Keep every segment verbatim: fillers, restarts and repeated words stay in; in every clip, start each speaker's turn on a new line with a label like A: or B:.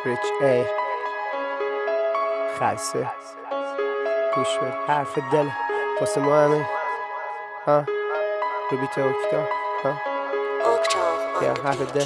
A: ریچ ای خلصه گوش بده حرف دل واسه ما همه ها رو بیت اکتا ها یا حرف دل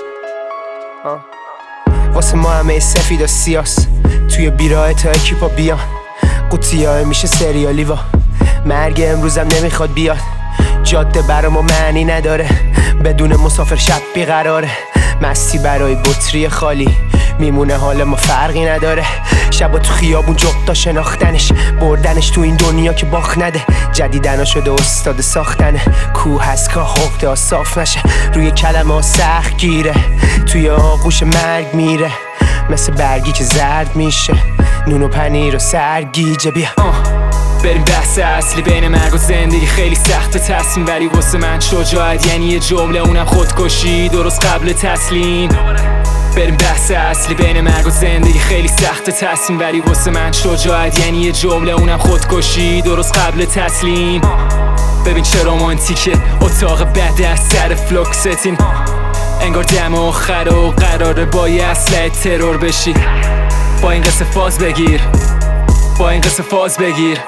A: ها واسه ما همه سفید و سیاس توی بیراه تا اکیپا بیان قوطیاه میشه سریالی و مرگ امروزم نمیخواد بیاد جاده برا ما معنی نداره بدون مسافر شب بیقراره مستی برای بطری خالی میمونه حال ما فرقی نداره شبا تو خیابون جغدا شناختنش بردنش تو این دنیا که باخت نده جدیدنا شده استاد ساختنه کوه هست که حقده صاف نشه روی کلمه ها سخت گیره توی آغوش مرگ میره مثل برگی که زرد میشه نون و پنیر و سرگیجه بیا
B: بریم بحث اصلی بین مرگ و زندگی خیلی سخت تصمیم ولی واسه من شجاعت یعنی یه جمله اونم خودکشی درست قبل تسلیم بریم بحث اصلی بین مرگ و زندگی خیلی سخت تصمیم ولی واسه من شجاعت یعنی یه جمله اونم خودکشی درست قبل تسلیم ببین چه رومانتیکه اتاق بده از سر فلوکستین انگار دم آخر و قراره با یه اسلحه ترور بشی با این قصه فاز بگیر با این قصه فاز بگیر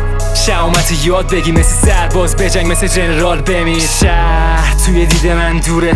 B: شهامت یاد بگی مثل سرباز بجنگ مثل جنرال بمیر شهر توی دید من دوره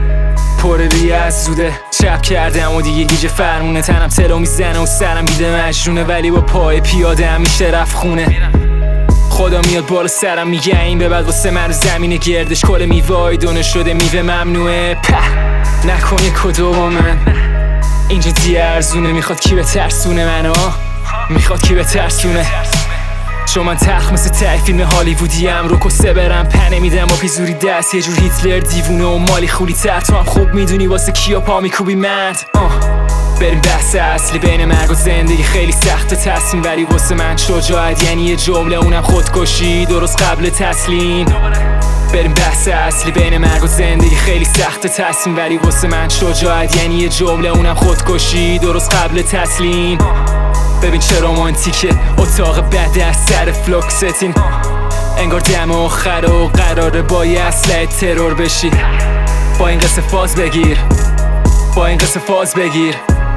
B: پر ریه از زوده چپ کردم و دیگه گیج فرمونه تنم تلو میزنه و سرم بیده مجنونه ولی با پای پیاده همیشه رفت خونه خدا میاد بالا سرم میگه این به بعد واسه من زمین گردش کل میوای دونه شده میوه ممنوعه په نکنی کدو با من اینجا دی ارزونه میخواد کی به ترسونه منو میخواد کی به ترسونه چون من تخت مثل ته فیلم هالیوودی ام رو کسه برم پنه میدم با پیزوری دست یه جور هیتلر دیوونه و مالی خولی تر تو هم خوب میدونی واسه کیا پا میکوبی مرد بریم بحث اصلی بین مرگ و زندگی خیلی سخت تصمیم ولی واسه من شجاعت یعنی یه جمله اونم خودکشی درست قبل تسلیم بریم بحث اصلی بین مرگ و زندگی خیلی سخت تصمیم ولی واسه من شجاعت یعنی یه جمله اونم خودکشی درست قبل تسلیم ببین چه رومانتیکه اتاق بده از سر فلوکستین انگار دم آخر و قراره با یه اسلحه ترور بشی با این قصه فاز بگیر با این قصه فاز بگیر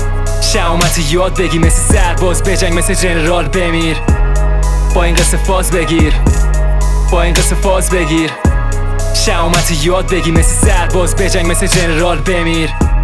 B: شهامت یاد بگی مثل سرباز بجنگ مثل جنرال بمیر با این قصه فاز بگیر با این قصه فاز بگیر شهامت یاد بگی مثل سرباز بجنگ مثل جنرال بمیر